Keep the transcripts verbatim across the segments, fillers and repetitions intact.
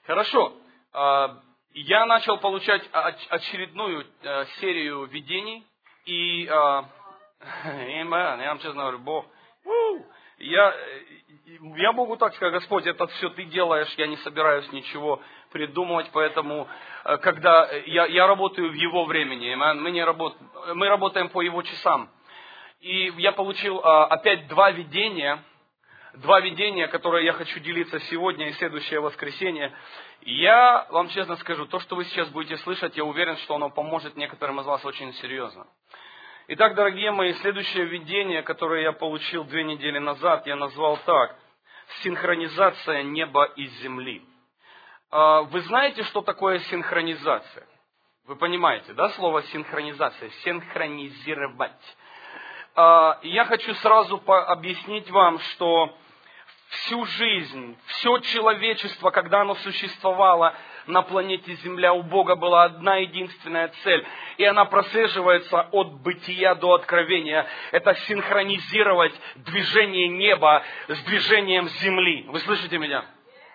Хорошо. Я начал получать очередную серию видений. И я вам честно говорю, Бог, я, я могу так сказать: Господь, это все Ты делаешь, я не собираюсь ничего придумывать, поэтому, когда я, я работаю в Его времени, мы, не работ, мы работаем по Его часам. И я получил опять два видения, два видения, которые я хочу делиться сегодня и следующее воскресенье. Я вам честно скажу, то, что вы сейчас будете слышать, я уверен, что оно поможет некоторым из вас очень серьезно. Итак, дорогие мои, следующее видение, которое я получил две недели назад, я назвал так: «Синхронизация неба и земли». Вы знаете, что такое синхронизация? Вы понимаете, да, слово синхронизация? Синхронизировать. Я хочу сразу объяснить вам, что всю жизнь, все человечество, когда оно существовало на планете Земля, у Бога была одна единственная цель, и она прослеживается от бытия до откровения. Это синхронизировать движение неба с движением Земли. Вы слышите меня?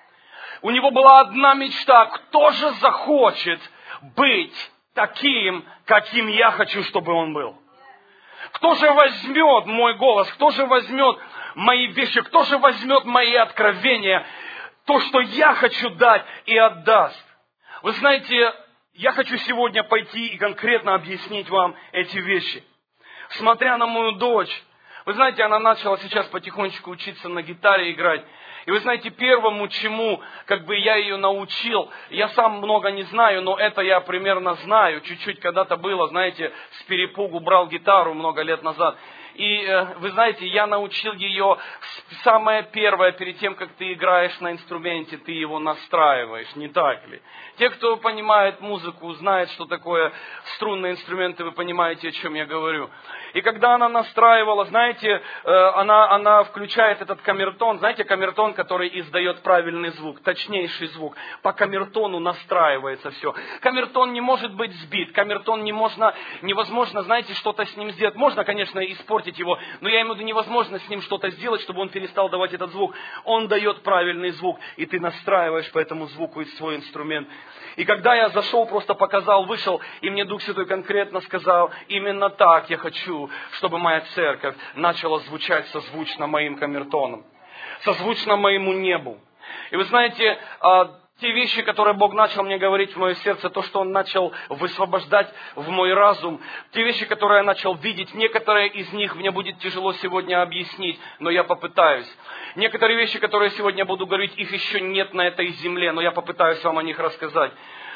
У него была одна мечта: кто же захочет быть таким, каким я хочу, чтобы он был? Кто же возьмет мой голос? Кто же возьмет мои вещи? Кто же возьмет мои откровения? То, что я хочу дать, и отдаст. Вы знаете, я хочу сегодня пойти и конкретно объяснить вам эти вещи. Смотря на мою дочь, вы знаете, она начала сейчас потихонечку учиться на гитаре играть. И вы знаете, первому, чему как бы я ее научил, я сам много не знаю, но это я примерно знаю. Чуть-чуть когда-то было, знаете, с перепугу брал гитару много лет назад. И вы знаете, я научил ее, самое первое, перед тем, как ты играешь на инструменте, ты его настраиваешь, не так ли? Те, кто понимает музыку, знают, что такое струнные инструменты, вы понимаете, о чем я говорю. И когда она настраивала, знаете, она, она включает этот камертон, знаете, камертон, который издает правильный звук, точнейший звук. По камертону настраивается все. Камертон не может быть сбит, камертон не можно, невозможно, знаете, что-то с ним сделать. Можно, конечно, испортить его, но я имею в виду, невозможно с ним что-то сделать, чтобы он перестал давать этот звук. Он дает правильный звук, и ты настраиваешь по этому звуку свой инструмент. И когда я зашел, просто показал, вышел, и мне Дух Святой конкретно сказал: именно так я хочу, чтобы моя церковь начала звучать созвучно моим камертоном, созвучно моему небу. И вы знаете, те вещи, которые Бог начал мне говорить в мое сердце, то, что Он начал высвобождать в мой разум, те вещи, которые я начал видеть, некоторые из них мне будет тяжело сегодня объяснить, но я попытаюсь. Некоторые вещи, которые я сегодня буду говорить, их еще нет на этой земле, но я попытаюсь вам о них рассказать.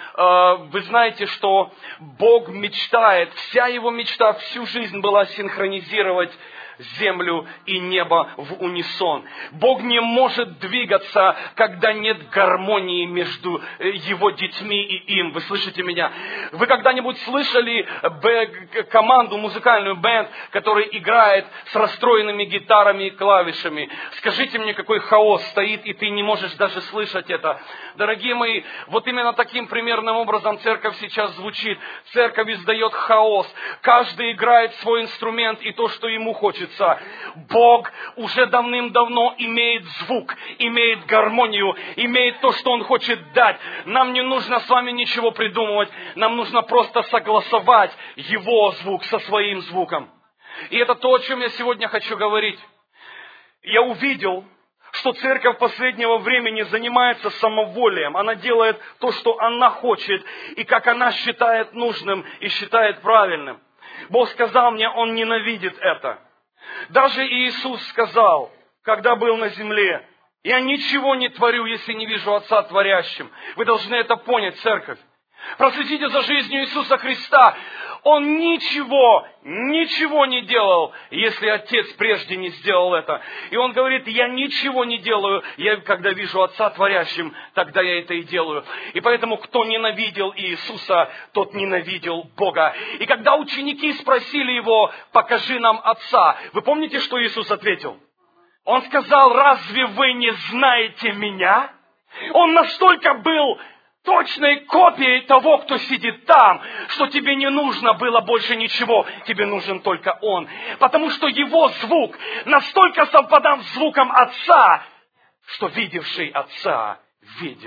Вы знаете, что Бог мечтает, вся Его мечта всю жизнь была синхронизировать землю и небо в унисон. Бог не может двигаться, когда нет гармонии между Его детьми и им. Вы слышите меня? Вы когда-нибудь слышали команду, музыкальную бэнд, которая играет с расстроенными гитарами и клавишами? Скажите мне, какой хаос стоит, и ты не можешь даже слышать это. Дорогие мои, вот именно таким примерным образом церковь сейчас звучит. Церковь издает хаос. Каждый играет свой инструмент и то, что ему хочется. Бог уже давным-давно имеет звук, имеет гармонию, имеет то, что Он хочет дать. Нам не нужно с вами ничего придумывать, нам нужно просто согласовать Его звук со своим звуком. И это то, о чем я сегодня хочу говорить. Я увидел, что церковь последнего времени занимается самоволием. Она делает то, что она хочет, и как она считает нужным и считает правильным. Бог сказал мне, Он ненавидит это. Даже Иисус сказал, когда был на земле: «Я ничего не творю, если не вижу Отца творящим». Вы должны это понять, церковь. Проследите за жизнью Иисуса Христа. Он ничего, ничего не делал, если Отец прежде не сделал это. И Он говорит: я ничего не делаю, я когда вижу Отца творящим, тогда я это и делаю. И поэтому, кто ненавидел Иисуса, тот ненавидел Бога. И когда ученики спросили Его: покажи нам Отца, вы помните, что Иисус ответил? Он сказал: разве вы не знаете Меня? Он настолько был точной копией того, кто сидит там, что тебе не нужно было больше ничего, тебе нужен только Он. Потому что Его звук настолько совпадал с звуком Отца, что видевший Отца видел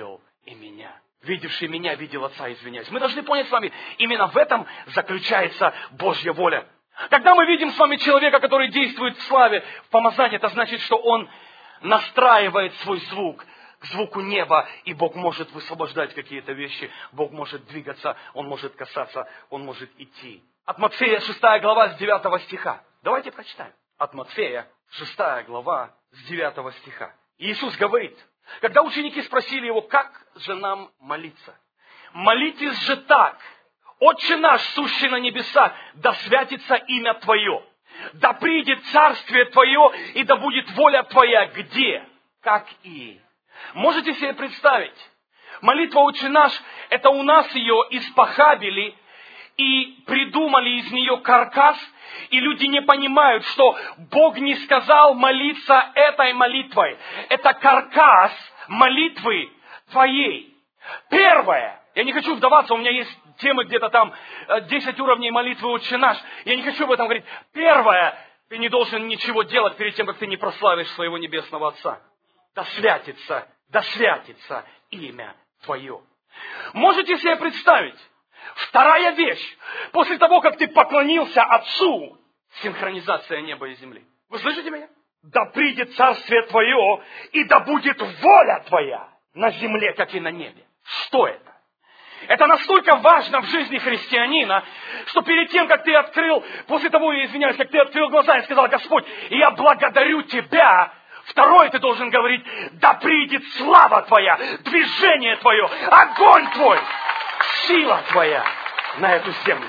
и меня. Видевший меня, видел Отца, извиняюсь. Мы должны понять с вами, именно в этом заключается Божья воля. Когда мы видим с вами человека, который действует в славе, в помазании, это значит, что он настраивает свой звук к звуку неба, и Бог может высвобождать какие-то вещи, Бог может двигаться, Он может касаться, Он может идти. От Матфея шестая глава с девятого стиха. Давайте прочитаем. От Матфея шестая глава с девятого стиха. Иисус говорит, когда ученики спросили Его, как же нам молиться? Молитесь же так: Отче наш, сущий на небесах, да святится имя Твое, да придет царствие Твое, и да будет воля Твоя где? Как и. Можете себе представить? Молитва «Отче наш» — это у нас ее испохабили и придумали из нее каркас, и люди не понимают, что Бог не сказал молиться этой молитвой. Это каркас молитвы твоей. Первое. Я не хочу вдаваться, у меня есть темы где-то там, десять уровней молитвы «Отче наш». Я не хочу об этом говорить. Первое. Ты не должен ничего делать перед тем, как ты не прославишь своего Небесного Отца. Да святится, да святится имя Твое. Можете себе представить? Вторая вещь. После того, как ты поклонился Отцу, синхронизация неба и земли. Вы слышите меня? Да придет царствие Твое, и да будет воля Твоя на земле, как и на небе. Что это? Это настолько важно в жизни христианина, что перед тем, как ты открыл, после того, я извиняюсь, как ты открыл глаза и сказал: Господь, я благодарю Тебя. Второе, ты должен говорить: да придет слава Твоя, движение Твое, огонь Твой, сила Твоя на эту землю.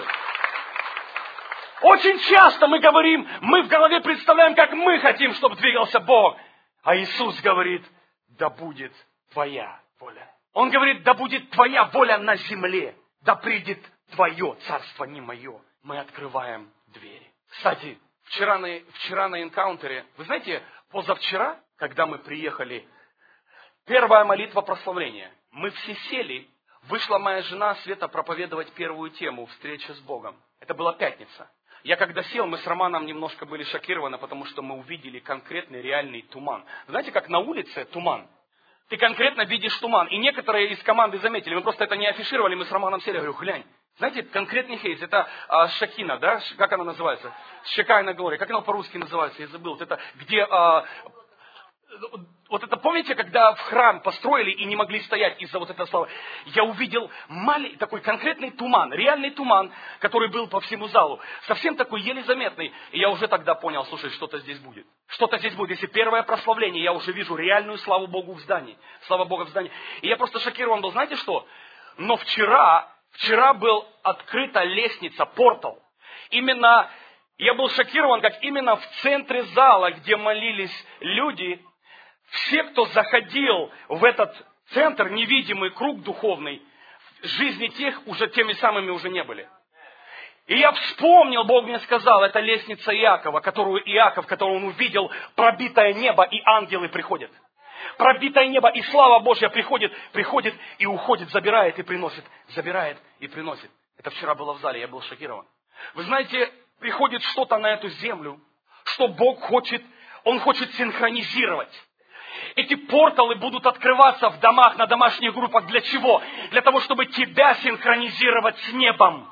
Очень часто мы говорим, мы в голове представляем, как мы хотим, чтобы двигался Бог. А Иисус говорит: да будет Твоя воля. Он говорит: да будет Твоя воля на земле, да придет Твое царство, не мое. Мы открываем двери. Кстати, вчера на, вчера на энкаунтере, вы знаете, позавчера, когда мы приехали, первая молитва прославления. Мы все сели, вышла моя жена Света проповедовать первую тему «Встреча с Богом». Это была пятница. Я когда сел, мы с Романом немножко были шокированы, потому что мы увидели конкретный реальный туман. Знаете, как на улице туман? Ты конкретно видишь туман. И некоторые из команды заметили, мы просто это не афишировали, мы с Романом сели, я говорю: глянь. Знаете, конкретный кейс, это а, Шакина, да? Как она называется? Шекайна Глория. Как она по-русски называется? Я забыл. Вот это, где... А, вот это, помните, когда в храм построили и не могли стоять из-за вот этого слова? Я увидел маленький, такой конкретный туман, реальный туман, который был по всему залу. Совсем такой еле заметный. И я уже тогда понял: слушай, что-то здесь будет. Что-то здесь будет. Если первое прославление, я уже вижу реальную славу Богу в здании. Слава Богу в здании. И я просто шокирован был. Знаете что? Но вчера... Вчера был открыта лестница, портал. Именно, я был шокирован, как именно в центре зала, где молились люди, все, кто заходил в этот центр, невидимый круг духовный, жизни тех уже теми самыми уже не были. И я вспомнил, Бог мне сказал, это лестница Иакова, которую Иаков, которую он увидел, пробитое небо, и ангелы приходят. Пробитое небо, и слава Божья приходит, приходит и уходит, забирает и приносит, забирает и приносит. Это вчера было в зале, я был шокирован. Вы знаете, приходит что-то на эту землю, что Бог хочет, Он хочет синхронизировать. Эти порталы будут открываться в домах, на домашних группах. Для чего? Для того, чтобы тебя синхронизировать с небом.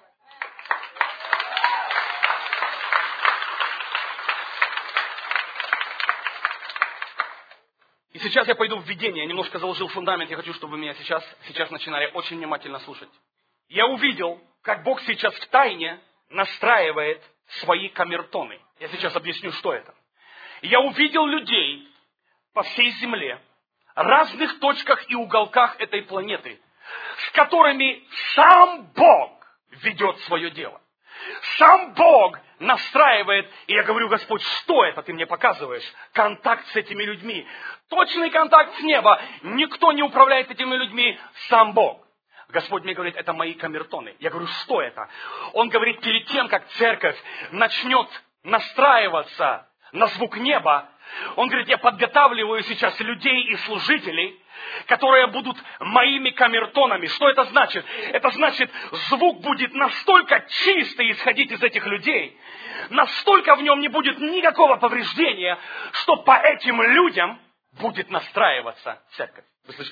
И сейчас я пойду в введение, я немножко заложил фундамент, я хочу, чтобы вы меня сейчас, сейчас начинали очень внимательно слушать. Я увидел, как Бог сейчас в тайне настраивает свои камертоны. Я сейчас объясню, что это. Я увидел людей по всей земле, разных точках и уголках этой планеты, с которыми сам Бог ведет свое дело. Сам Бог настраивает, и я говорю: Господь, что это ты мне показываешь? Контакт с этими людьми. Точный контакт с неба. Никто не управляет этими людьми, сам Бог. Господь мне говорит: это мои камертоны. Я говорю: что это? Он говорит: перед тем, как церковь начнет настраиваться на звук неба, он говорит: я подготавливаю сейчас людей и служителей, которые будут моими камертонами. Что это значит? Это значит, звук будет настолько чистый исходить из этих людей, настолько в нем не будет никакого повреждения, что по этим людям будет настраиваться церковь. Вы слышите меня?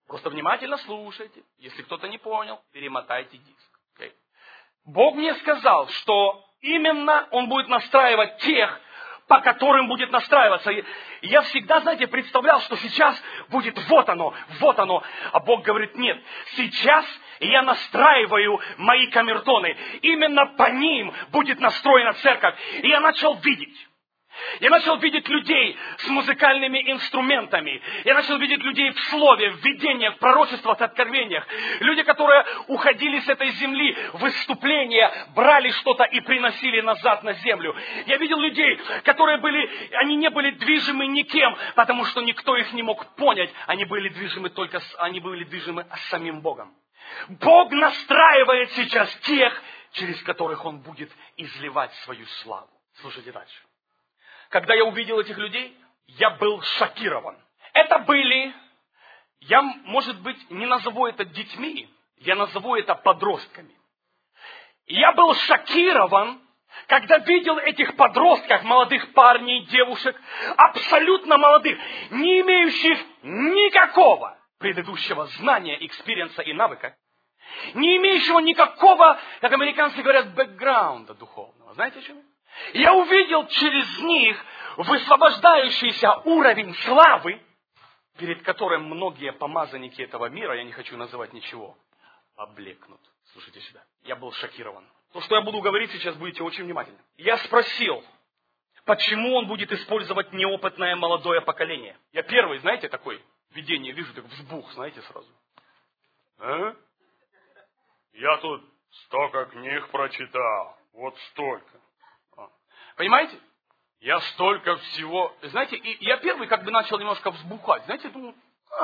Просто внимательно слушайте. Если кто-то не понял, перемотайте диск. Okay? Бог мне сказал, что именно Он будет настраивать тех, по которым будет настраиваться. И я всегда, знаете, представлял, что сейчас будет вот оно, вот оно. А Бог говорит, нет, сейчас я настраиваю мои камертоны. Именно по ним будет настроена церковь. И я начал видеть. Я начал видеть людей с музыкальными инструментами. Я начал видеть людей в слове, в видениях, в пророчествах, в откровениях. Люди, которые уходили с этой земли в выступления, брали что-то и приносили назад на землю. Я видел людей, которые были, они не были движимы никем, потому что никто их не мог понять. Они были движимы только, они были движимы самим Богом. Бог настраивает сейчас тех, через которых Он будет изливать свою славу. Слушайте дальше. Когда я увидел этих людей, я был шокирован. Это были, я, может быть, не назову это детьми, я назову это подростками. Я был шокирован, когда видел этих подростков, молодых парней, девушек, абсолютно молодых, не имеющих никакого предыдущего знания, экспириенса и навыка, не имеющего никакого, как американцы говорят, бэкграунда духовного. Знаете, о чем я? Я увидел через них высвобождающийся уровень славы, перед которым многие помазанники этого мира, я не хочу называть ничего, облекнут. Слушайте сюда. Я был шокирован. То, что я буду говорить сейчас, будете очень внимательны. Я спросил, почему он будет использовать неопытное молодое поколение. Я первый, знаете, такой видение вижу, так взбух, знаете, сразу. А? Я тут столько книг прочитал. Вот столько. Понимаете? Я столько всего... Знаете, и я первый как бы начал немножко взбухать. Знаете, думаю...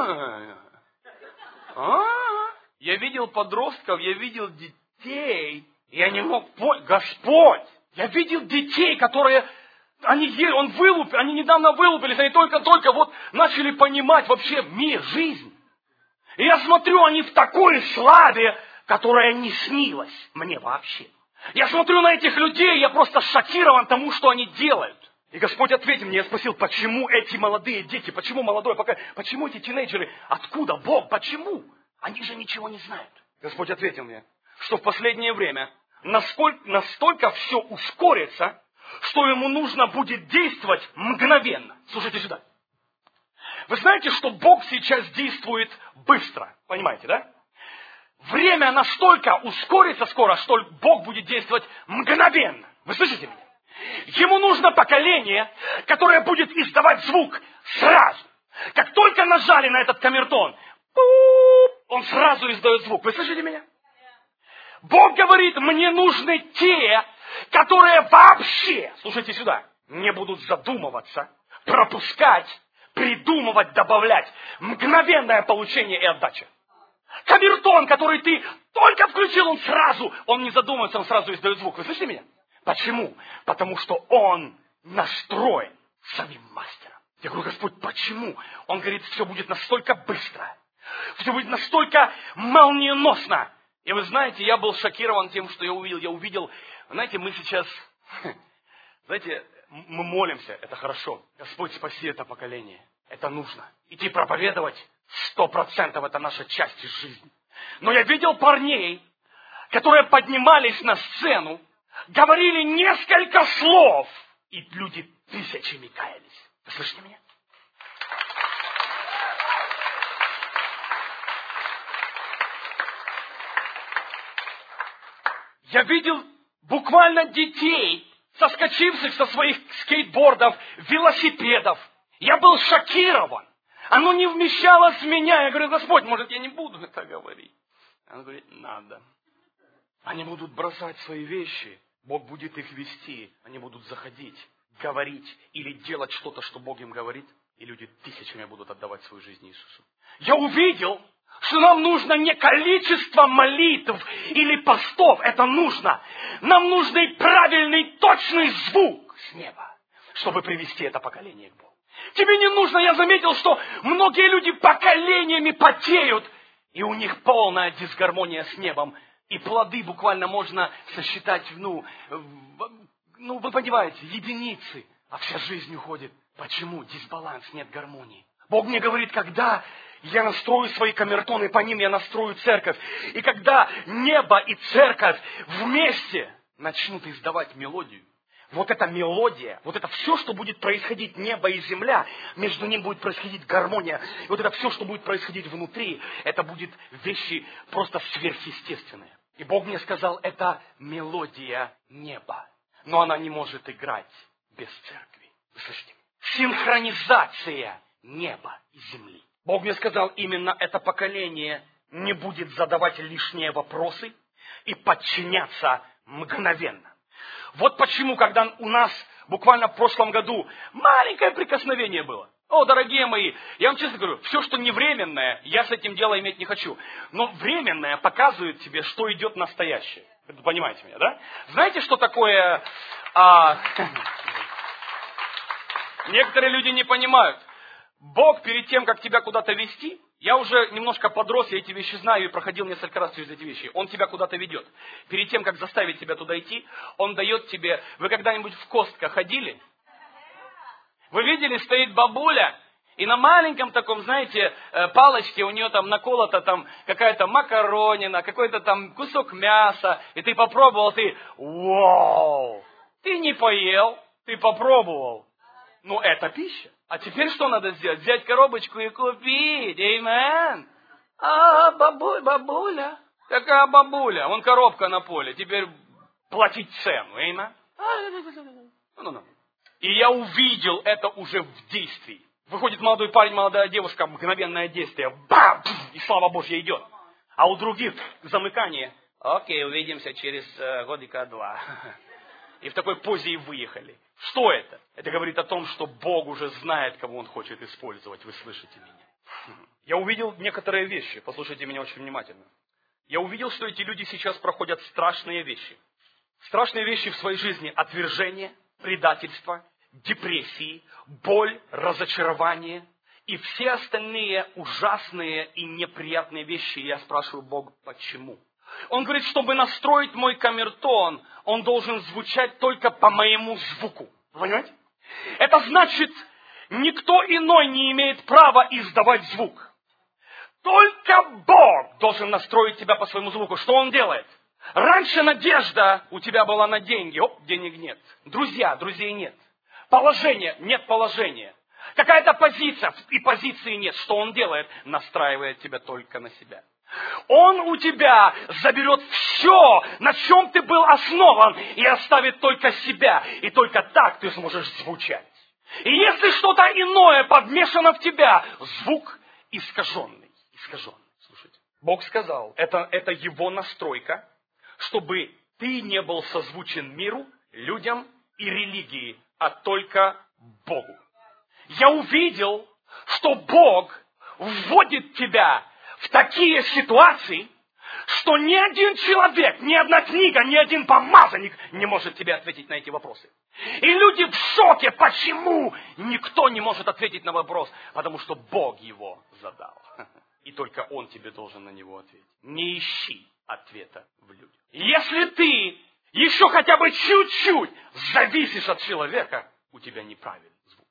А-а-а. Я видел подростков, я видел детей. Я не мог понять... Господь! Я видел детей, которые... Они, он вылуп, они недавно вылупились, они только-только вот начали понимать вообще мир, жизнь. И я смотрю, они в такой славе, которая не снилась мне вообще. Я смотрю на этих людей, я просто шокирован тому, что они делают. И Господь ответил мне, я спросил, почему эти молодые дети, почему молодое поколение, почему эти тинейджеры, откуда Бог, почему? Они же ничего не знают. Господь ответил мне, что в последнее время насколько, настолько все ускорится, что ему нужно будет действовать мгновенно. Слушайте сюда. Вы знаете, что Бог сейчас действует быстро, понимаете, да? Время настолько ускорится скоро, что Бог будет действовать мгновенно. Вы слышите меня? Ему нужно поколение, которое будет издавать звук сразу. Как только нажали на этот камертон, он сразу издает звук. Вы слышите меня? Бог говорит, мне нужны те, которые вообще, слушайте сюда, не будут задумываться, пропускать, придумывать, добавлять. Мгновенное получение и отдача. Камертон, который ты только включил, он сразу, он не задумывается, он сразу издает звук. Вы слышите меня? Почему? Потому что он настроен самим мастером. Я говорю, Господь, почему? Он говорит, все будет настолько быстро, все будет настолько молниеносно. И вы знаете, я был шокирован тем, что я увидел. Я увидел, знаете, мы сейчас, знаете, мы молимся, это хорошо. Господь, спаси это поколение. Это нужно. Идти проповедовать, сто процентов это наша часть из жизни. Но я видел парней, которые поднимались на сцену, говорили несколько слов, и люди тысячами каялись. Вы слышите меня? Я видел буквально детей, соскочивших со своих скейтбордов, велосипедов. Я был шокирован. Оно не вмещалось в меня. Я говорю, Господь, может, я не буду это говорить? Он говорит, надо. Они будут бросать свои вещи. Бог будет их вести. Они будут заходить, говорить или делать что-то, что Бог им говорит. И люди тысячами будут отдавать свою жизнь Иисусу. Я увидел, что нам нужно не количество молитв или постов. Это нужно. Нам нужен правильный, точный звук с неба, чтобы привести это поколение к Богу. Тебе не нужно, я заметил, что многие люди поколениями потеют, и у них полная дисгармония с небом. И плоды буквально можно сосчитать, ну, в, ну, вы понимаете, единицы, а вся жизнь уходит. Почему? Дисбаланс, нет гармонии. Бог мне говорит, когда я настрою свои камертоны, по ним я настрою церковь. И когда небо и церковь вместе начнут издавать мелодию, вот эта мелодия, вот это все, что будет происходить, небо и земля, между ним будет происходить гармония. И вот это все, что будет происходить внутри, это будет вещи просто сверхъестественные. И Бог мне сказал, это мелодия неба. Но она не может играть без церкви. Вы слышите? Синхронизация неба и земли. Бог мне сказал, именно это поколение не будет задавать лишние вопросы и подчиняться мгновенно. Вот почему, когда у нас буквально в прошлом году маленькое прикосновение было. О, дорогие мои, я вам честно говорю, все, что не временное, я с этим делом иметь не хочу. Но временное показывает тебе, что идет настоящее. Вы понимаете меня, да? Знаете, что такое... А... Некоторые люди не понимают. Бог перед тем, как тебя куда-то вести, я уже немножко подрос, я эти вещи знаю и проходил несколько раз через эти вещи. Он тебя куда-то ведет. Перед тем, как заставить тебя туда идти, Он дает тебе... Вы когда-нибудь в Костко ходили? Вы видели, стоит бабуля, и на маленьком таком, знаете, палочке у нее там наколота там какая-то макаронина, какой-то там кусок мяса, и ты попробовал, ты... Вау! Ты не поел, ты попробовал. Ну, это пища. А теперь что надо сделать? Взять коробочку и купить. Эймен. А, бабуль, бабуля. Какая бабуля? Вон коробка на поле. Теперь платить цену. Эймен. Ну-ну-ну. И я увидел это уже в действии. Выходит молодой парень, молодая девушка, мгновенное действие. Бам! И слава Божья идет. А у других замыкание. Окей, увидимся через э, годика два. И в такой позе и выехали. Что это? Это говорит о том, что Бог уже знает, кого Он хочет использовать. Вы слышите меня? Я увидел некоторые вещи. Послушайте меня очень внимательно. Я увидел, что эти люди сейчас проходят страшные вещи. Страшные вещи в своей жизни. Отвержение, предательство, депрессии, боль, разочарование и все остальные ужасные и неприятные вещи. Я спрашиваю Бога, почему? Он говорит, чтобы настроить мой камертон, он должен звучать только по моему звуку. Вы понимаете? Это значит, никто иной не имеет права издавать звук. Только Бог должен настроить тебя по своему звуку. Что Он делает? Раньше надежда у тебя была на деньги. Оп, денег нет. Друзья, друзей нет. Положение, нет положения. Какая-то позиция, и позиции нет. Что Он делает? Настраивает тебя только на себя. Он у тебя заберет все, на чем ты был основан, и оставит только себя. И только так ты сможешь звучать. И если что-то иное подмешано в тебя, звук искаженный. Искаженный. Слушайте. Бог сказал, это, это Его настройка, чтобы ты не был созвучен миру, людям и религии, а только Богу. Я увидел, что Бог вводит тебя в такие ситуации, что ни один человек, ни одна книга, ни один помазанник не может тебе ответить на эти вопросы. И люди в шоке, почему никто не может ответить на вопрос, потому что Бог его задал. И только Он тебе должен на него ответить. Не ищи ответа в людях. Если ты еще хотя бы чуть-чуть зависишь от человека, у тебя неправильный звук.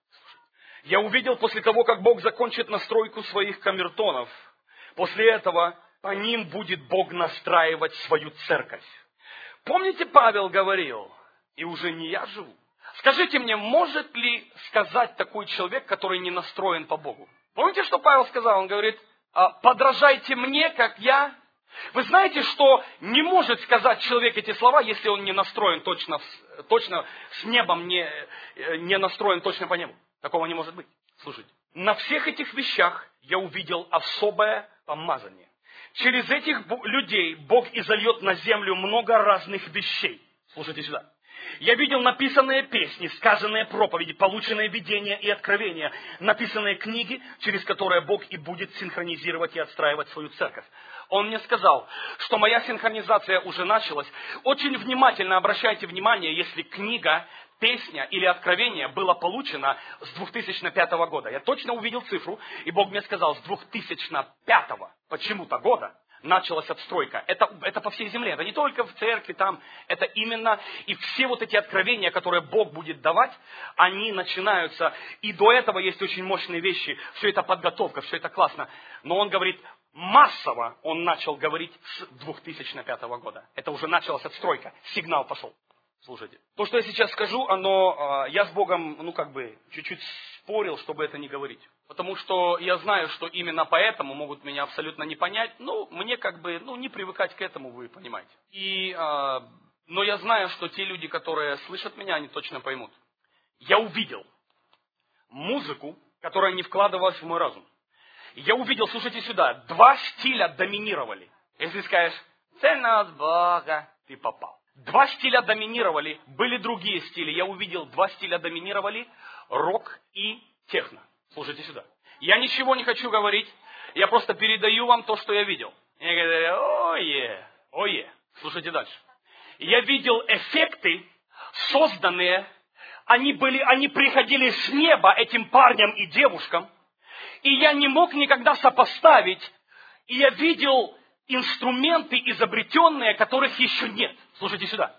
Я увидел после того, как Бог закончит настройку своих камертонов, после этого по ним будет Бог настраивать свою церковь. Помните, Павел говорил, и уже не я живу. Скажите мне, может ли сказать такой человек, который не настроен по Богу? Помните, что Павел сказал? Он говорит, подражайте мне, как я. Вы знаете, что не может сказать человек эти слова, если он не настроен точно, точно с небом, не, не настроен точно по небу. Такого не может быть. Слушайте, на всех этих вещах я увидел особое помазание. Через этих людей Бог изольет на землю много разных вещей. Слушайте сюда. Я видел написанные песни, сказанные проповеди, полученные видения и откровения, написанные книги, через которые Бог и будет синхронизировать и отстраивать свою церковь. Он мне сказал, что моя синхронизация уже началась. Очень внимательно обращайте внимание, если книга, песня или откровение было получено с две тысячи пятого года. Я точно увидел цифру, и Бог мне сказал, с две тысячи пятого почему-то года началась отстройка. Это, это по всей земле, это не только в церкви, там, это именно, и все вот эти откровения, которые Бог будет давать, они начинаются, и до этого есть очень мощные вещи, все это подготовка, все это классно. Но он говорит, массово он начал говорить с две тысячи пятого года. Это уже началась отстройка, сигнал пошел. Слушайте, то, что я сейчас скажу, оно, я с Богом, ну как бы, чуть-чуть спорил, чтобы это не говорить. Потому что я знаю, что именно поэтому могут меня абсолютно не понять. Ну, мне как бы, ну, не привыкать к этому, вы понимаете. И, э, но я знаю, что те люди, которые слышат меня, они точно поймут. Я увидел музыку, которая не вкладывалась в мой разум. Я увидел, слушайте сюда, два стиля доминировали. Если скажешь, «Це не от Бога», ты попал. Два стиля доминировали, были другие стили. Я увидел, два стиля доминировали, рок и техно. Слушайте сюда. Я ничего не хочу говорить, я просто передаю вам то, что я видел. Я говорю, ое, ое. Слушайте дальше. Я видел эффекты, созданные, они, были, они приходили с неба этим парням и девушкам, и я не мог никогда сопоставить, и я видел инструменты, изобретенные, которых еще нет. Слушайте сюда.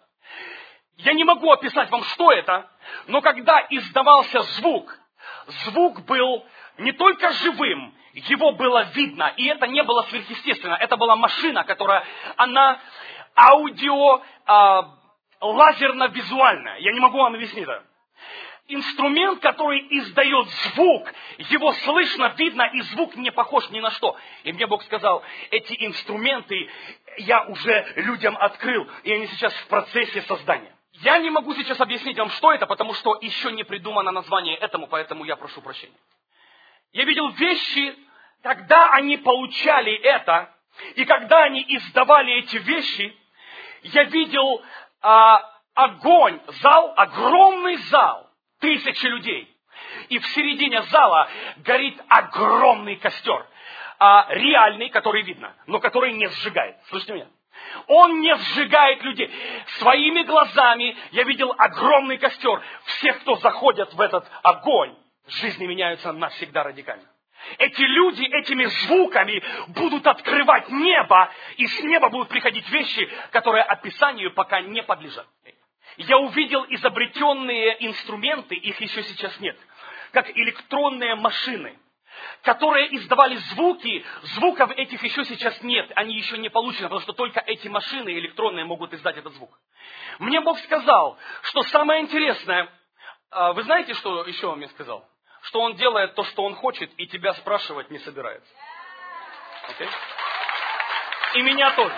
Я не могу описать вам, что это, но когда издавался звук, звук был не только живым, его было видно, и это не было сверхъестественно. Это была машина, которая, она аудио, э, лазерно-визуальная. Я не могу вам объяснить это. Инструмент, который издает звук, его слышно, видно, и звук не похож ни на что. И мне Бог сказал, эти инструменты я уже людям открыл, и они сейчас в процессе создания. Я не могу сейчас объяснить вам, что это, потому что еще не придумано название этому, поэтому я прошу прощения. Я видел вещи, когда они получали это, и когда они издавали эти вещи, я видел а, огонь, зал, огромный зал. Тысячи людей. И в середине зала горит огромный костер. А, реальный, который видно, но который не сжигает. Слышите меня? Он не сжигает людей. Своими глазами я видел огромный костер. Все, кто заходят в этот огонь, жизни меняются навсегда радикально. Эти люди этими звуками будут открывать небо, и с неба будут приходить вещи, которые описанию пока не подлежат. Я увидел изобретенные инструменты, их еще сейчас нет, как электронные машины, которые издавали звуки, звуков этих еще сейчас нет, они еще не получены, потому что только эти машины электронные могут издать этот звук. Мне Бог сказал, что самое интересное, вы знаете, что еще Он мне сказал? Что Он делает то, что Он хочет, и тебя спрашивать не собирается. Okay? И меня тоже.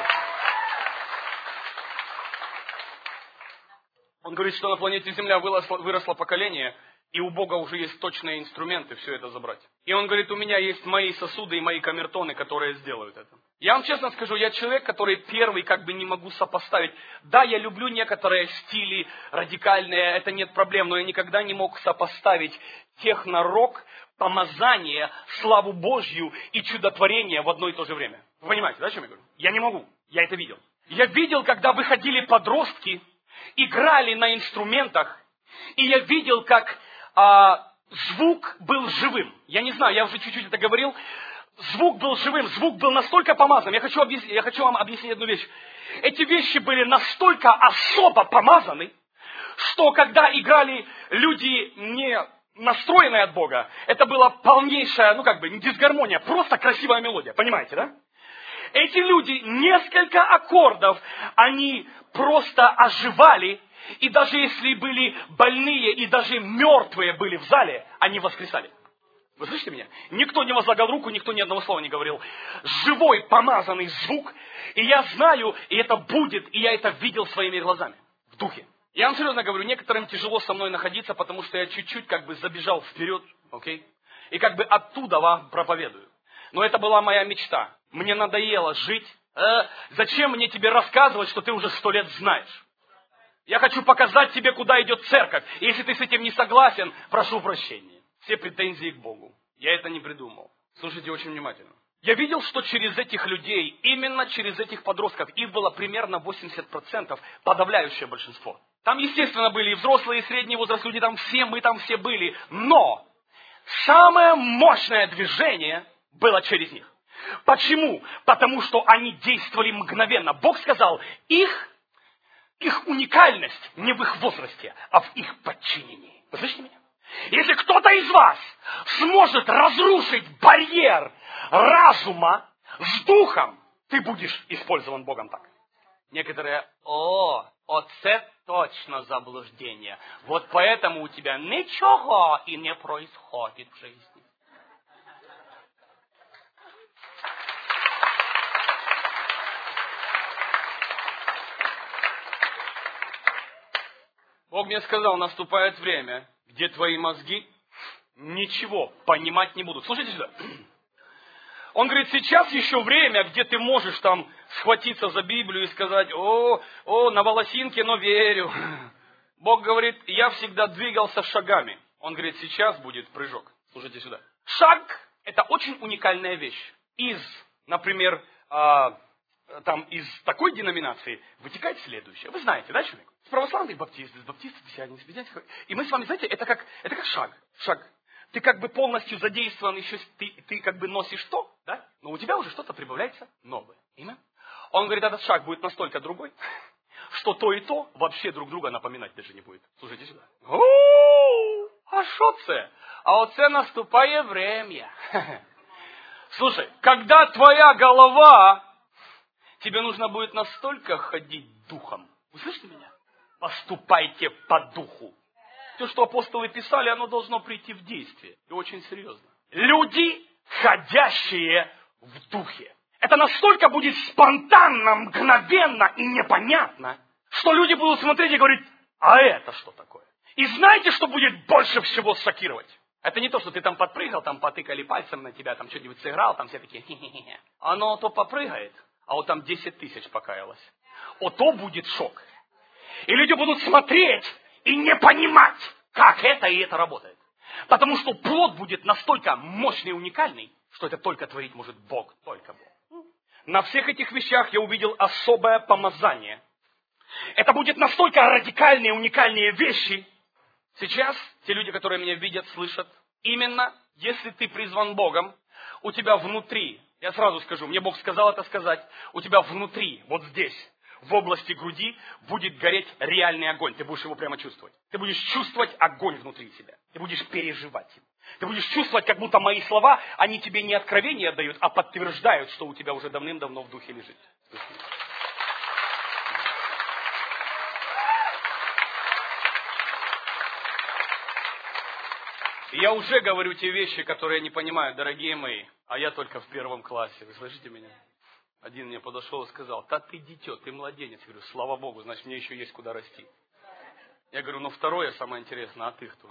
Он говорит, что на планете Земля выросло, выросло поколение, и у Бога уже есть точные инструменты все это забрать. И он говорит, у меня есть мои сосуды и мои камертоны, которые сделают это. Я вам честно скажу, я человек, который первый как бы не могу сопоставить. Да, я люблю некоторые стили радикальные, это нет проблем, но я никогда не мог сопоставить техно-рок, помазание, славу Божью и чудотворение в одно и то же время. Вы понимаете, да, о чем я говорю? Я не могу, я это видел. Я видел, когда выходили подростки, играли на инструментах, и я видел, как а, звук был живым. Я не знаю, я уже чуть-чуть это говорил. Звук был живым, звук был настолько помазан. Я хочу, объяснить, я хочу вам объяснить одну вещь. Эти вещи были настолько особо помазаны, что когда играли люди не настроенные от Бога, это была полнейшая, ну как бы, дисгармония, просто красивая мелодия. Понимаете, да? Эти люди, несколько аккордов, они просто оживали, и даже если были больные, и даже мертвые были в зале, они воскресали. Вы слышите меня? Никто не возлагал руку, никто ни одного слова не говорил. Живой, помазанный звук, и я знаю, и это будет, и я это видел своими глазами, в духе. Я вам серьезно говорю, некоторым тяжело со мной находиться, потому что я чуть-чуть как бы забежал вперед, окей? И как бы оттуда вам проповедую. Но это была моя мечта. Мне надоело жить. Э, зачем мне тебе рассказывать, что ты уже сто лет знаешь? Я хочу показать тебе, куда идет церковь. И если ты с этим не согласен, прошу прощения. Все претензии к Богу. Я это не придумал. Слушайте очень внимательно. Я видел, что через этих людей, именно через этих подростков, их было примерно восемьдесят процентов, подавляющее большинство. Там, естественно, были и взрослые, и средний возраст люди, там все, мы там все были. Но самое мощное движение было через них. Почему? Потому что они действовали мгновенно. Бог сказал, их, их уникальность не в их возрасте, а в их подчинении. Вы слышите меня? Если кто-то из вас сможет разрушить барьер разума с духом, ты будешь использован Богом так. Некоторые, о, оце точно заблуждение. Вот поэтому у тебя ничего и не происходит в жизни. Бог мне сказал, наступает время, где твои мозги ничего понимать не будут. Слушайте сюда. Он говорит, сейчас еще время, где ты можешь там схватиться за Библию и сказать, о, о, на волосинке, но верю. Бог говорит, я всегда двигался шагами. Он говорит, сейчас будет прыжок. Слушайте сюда. Шаг – это очень уникальная вещь. Из, например, а, там, из такой деноминации вытекает следующее. Вы знаете, да, человек? С православных баптистов, с баптистов, христианин. И мы с вами, знаете, это как, это как шаг. Шаг. Ты как бы полностью задействован, еще ты, ты как бы носишь то, да? Но у тебя уже что-то прибавляется новое. Именно? Он говорит, этот шаг будет настолько другой, что то и то вообще друг друга напоминать даже не будет. Слушайте сюда. О, а що це? А оце наступає время. Слушай, когда твоя голова, тебе нужно будет настолько ходить духом. Вы слышите меня? Поступайте по духу. То, что апостолы писали, оно должно прийти в действие. И очень серьезно. Люди, ходящие в духе. Это настолько будет спонтанно, мгновенно и непонятно, что люди будут смотреть и говорить, а это что такое? И знаете, что будет больше всего шокировать? Это не то, что ты там подпрыгал, там потыкали пальцем на тебя, там что-нибудь сыграл, там все такие хе-хе-хе. Оно то попрыгает, а вот там десять тысяч покаялось. Вот то будет шок. И люди будут смотреть и не понимать, как это и это работает. Потому что плод будет настолько мощный и уникальный, что это только творить может Бог, только Бог. На всех этих вещах я увидел особое помазание. Это будет настолько радикальные, уникальные вещи. Сейчас те люди, которые меня видят, слышат, именно если ты призван Богом, у тебя внутри, я сразу скажу, мне Бог сказал это сказать, у тебя внутри, вот здесь, в области груди будет гореть реальный огонь. Ты будешь его прямо чувствовать. Ты будешь чувствовать огонь внутри себя. Ты будешь переживать им. Ты будешь чувствовать, как будто мои слова, они тебе не откровение дают, а подтверждают, что у тебя уже давным-давно в духе лежит. И я уже говорю те вещи, которые не понимают, дорогие мои, а я только в первом классе. Вы слышите меня? Один мне подошел и сказал, да ты дитё, ты младенец. Я говорю, слава Богу, значит, мне еще есть куда расти. Я говорю, ну второе самое интересное, а ты кто?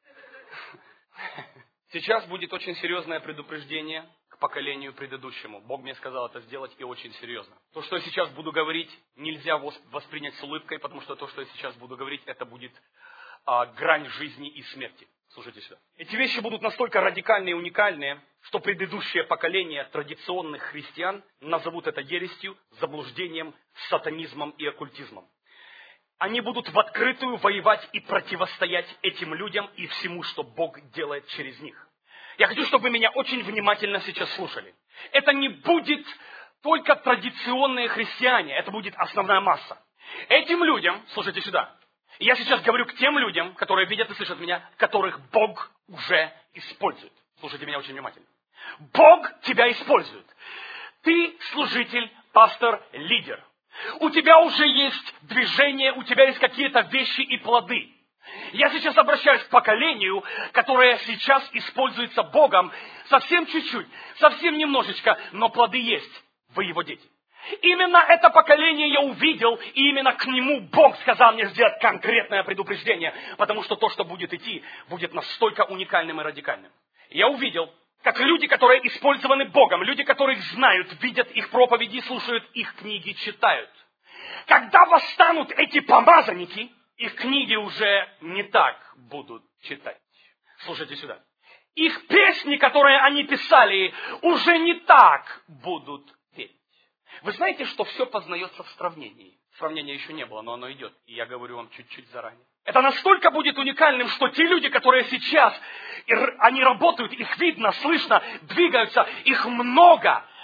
Сейчас будет очень серьезное предупреждение к поколению предыдущему. Бог мне сказал это сделать и очень серьезно. То, что я сейчас буду говорить, нельзя воспринять с улыбкой, потому что то, что я сейчас буду говорить, это будет а, грань жизни и смерти. Слушайте сюда. Эти вещи будут настолько радикальные и уникальные, что предыдущее поколение традиционных христиан назовут это ересью, заблуждением, сатанизмом и оккультизмом. Они будут в открытую воевать и противостоять этим людям и всему, что Бог делает через них. Я хочу, чтобы вы меня очень внимательно сейчас слушали. Это не будет только традиционные христиане, это будет основная масса. Этим людям, слушайте сюда, я сейчас говорю к тем людям, которые видят и слышат меня, которых Бог уже использует. Слушайте меня очень внимательно. Бог тебя использует. Ты служитель, пастор, лидер. У тебя уже есть движение, у тебя есть какие-то вещи и плоды. Я сейчас обращаюсь к поколению, которое сейчас используется Богом совсем чуть-чуть, совсем немножечко, но плоды есть. Вы его дети. Именно это поколение я увидел, и именно к нему Бог сказал мне сделать конкретное предупреждение, потому что то, что будет идти, будет настолько уникальным и радикальным. Я увидел, как люди, которые использованы Богом, люди, которых знают, видят их проповеди, слушают их книги, читают. Когда восстанут эти помазанники, их книги уже не так будут читать. Слушайте сюда. Их песни, которые они писали, уже не так будут петь. Вы знаете, что все познается в сравнении. Сравнения еще не было, но оно идет. И я говорю вам чуть-чуть заранее. Это настолько будет уникальным, что те люди, которые сейчас, они работают, их видно, слышно, двигаются, их много.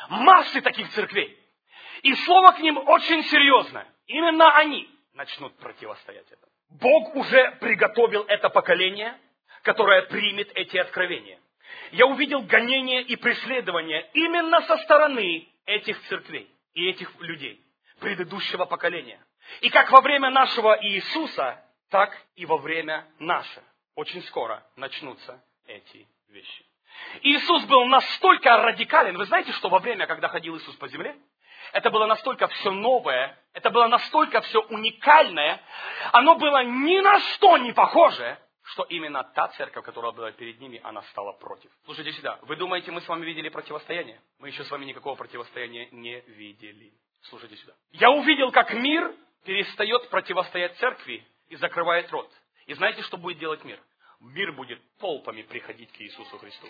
массы таких церквей. И слово к ним очень серьезное. Именно они начнут противостоять этому. Бог уже приготовил это поколение, которое примет эти откровения. Я увидел гонения и преследования именно со стороны этих церквей и этих людей, предыдущего поколения. И как во время нашего Иисуса, так и во время наше. Очень скоро начнутся эти вещи. Иисус был настолько радикален. Вы знаете, что во время, когда ходил Иисус по земле, это было настолько все новое, это было настолько все уникальное, оно было ни на что не похоже, что именно та церковь, которая была перед ними, она стала против. Слушайте сюда, вы думаете, мы с вами видели противостояние? Мы еще с вами никакого противостояния не видели. Слушайте сюда. Я увидел, как мир перестает противостоять церкви и закрывает рот. И знаете, что будет делать мир? Мир будет толпами приходить к Иисусу Христу.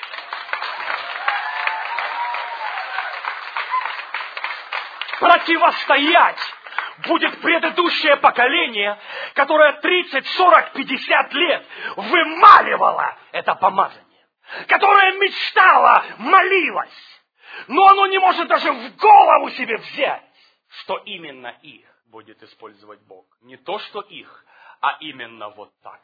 Противостоять будет предыдущее поколение, которое тридцать, сорок, пятьдесят лет вымаливало это помазание, которое мечтало, молилось, но оно не может даже в голову себе взять, что именно их будет использовать Бог. Не то, что их, а именно вот так.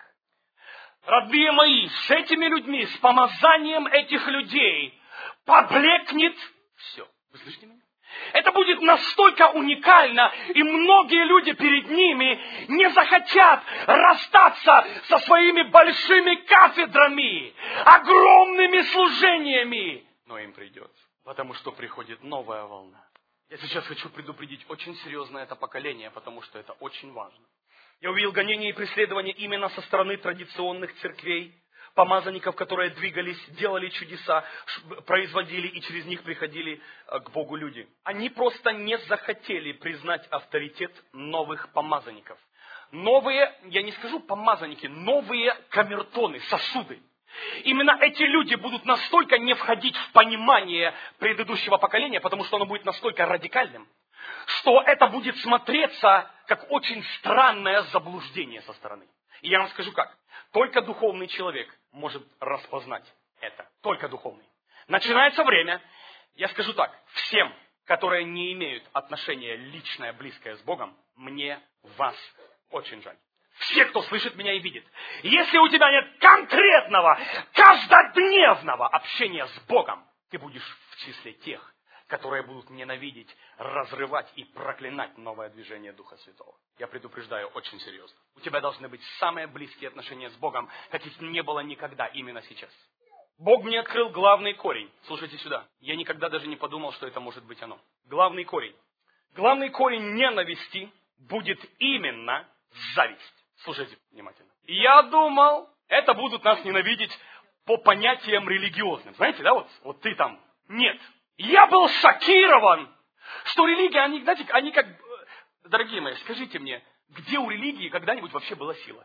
Родные мои, с этими людьми, с помазанием этих людей поблекнет все. Вы слышите меня? Это будет настолько уникально, и многие люди перед ними не захотят расстаться со своими большими кафедрами, огромными служениями. Но им придется, потому что приходит новая волна. Я сейчас хочу предупредить очень серьезно это поколение, потому что это очень важно. Я увидел гонения и преследования именно со стороны традиционных церквей, помазанников, которые двигались, делали чудеса, производили и через них приходили к Богу люди. Они просто не захотели признать авторитет новых помазанников. Новые, я не скажу помазанники, новые камертоны, сосуды. Именно эти люди будут настолько не входить в понимание предыдущего поколения, потому что оно будет настолько радикальным, что это будет смотреться как очень странное заблуждение со стороны. И я вам скажу как. Только духовный человек может распознать это. Только духовный. Начинается время, я скажу так, всем, которые не имеют отношения личное, близкое с Богом, мне вас очень жаль. Все, кто слышит меня и видит. Если у тебя нет конкретного, каждодневного общения с Богом, ты будешь в числе тех, которые будут ненавидеть, разрывать и проклинать новое движение Духа Святого. Я предупреждаю очень серьезно. У тебя должны быть самые близкие отношения с Богом, каких не было никогда, именно сейчас. Бог мне открыл главный корень. Слушайте сюда. Я никогда даже не подумал, что это может быть оно. Главный корень. Главный корень ненависти будет именно зависть. Слушайте внимательно. Я думал, это будут нас ненавидеть по понятиям религиозным. Знаете, да, вот, вот ты там. Нет. Я был шокирован, что религия, они, знаете, они как... Дорогие мои, скажите мне, где у религии когда-нибудь вообще была сила?